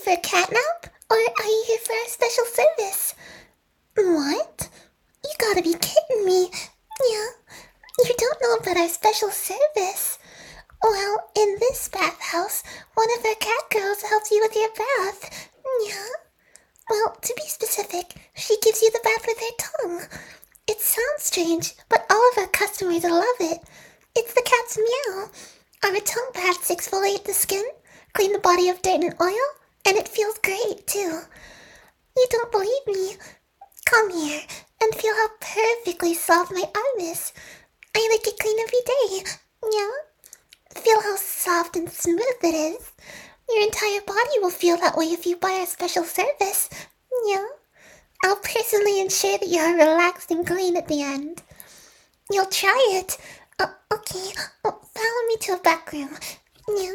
for a catnap? Or are you here for a special service? What? You gotta be kidding me. Yeah, you don't know about our special service. Well, in this bathhouse, one of our cat girls helps you with your bath. Yeah. Well, to be specific, she gives you the bath with her tongue. It sounds strange, but all of our customers love it. It's the cat's meow. Our tongue baths exfoliate the skin, clean the body of dirt and oil, and it feels great, too. You don't believe me? Come here and feel how perfectly soft my arm is. I like it clean every day. Yeah? Feel how soft and smooth it is. Your entire body will feel that way if you buy our special service. Yeah? I'll personally ensure that you are relaxed and clean at the end. You'll try it. Okay. Follow me to a back room. Yeah?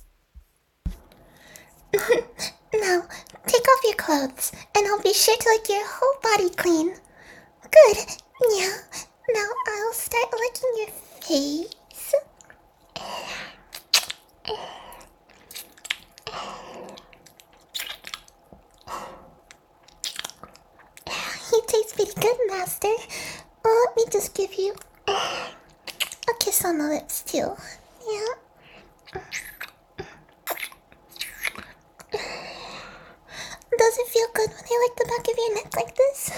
Now, take off your clothes, and I'll be sure to lick your whole body clean. Good. Yeah. Now I'll start licking your face. You taste pretty good, Master. Let me just give you a kiss on the lips, too. Yeah? Does it feel good when I lick the back of your neck like this?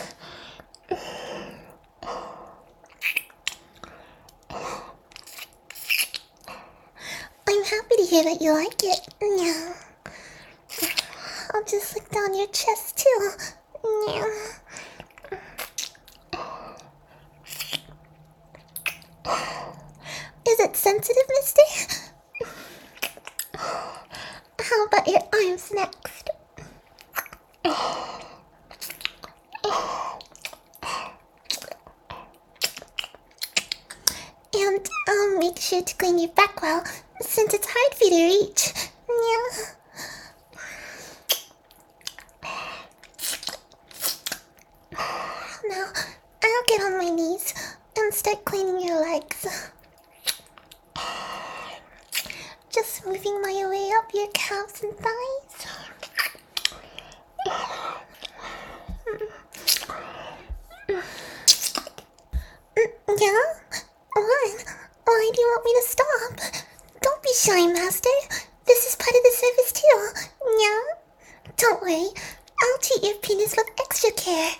I'm happy to hear that you like it. Yeah. I'll just lick down your chest, too. Yeah. Is it sensitive, mister? How about your arms next? And I'll make sure to clean your back well, since it's hard for you to reach. Yeah. Now, I'll get on my knees and start cleaning your legs. Just moving my way up your calves and thighs. Yeah? What? Why do you want me to stop? Don't be shy, Master. This is part of the service too. Yeah? Don't worry. I'll treat your penis with extra care.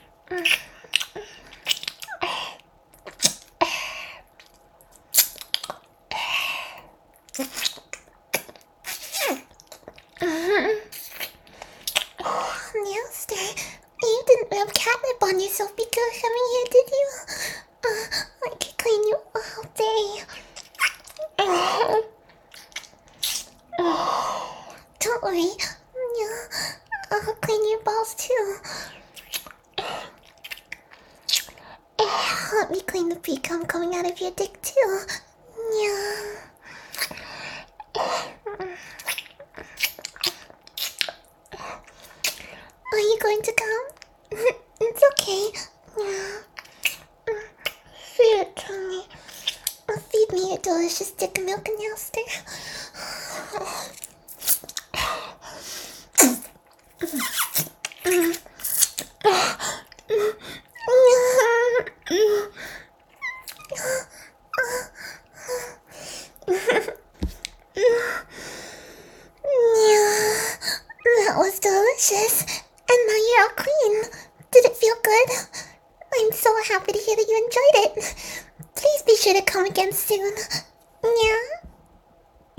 Master, you didn't rub catnip on yourself before coming here, did you? I could clean you all day. Don't worry. I'll clean your balls too. Let me clean the pre-cum coming out of your dick too. Yeah. Are you going to come? It's okay. Yeah. Feed it to me. Feed me your delicious dick and milk and Master. That was delicious. And now you're all clean. Did it feel good? I'm so happy to hear that you enjoyed it. Please be sure to come again soon. Yeah?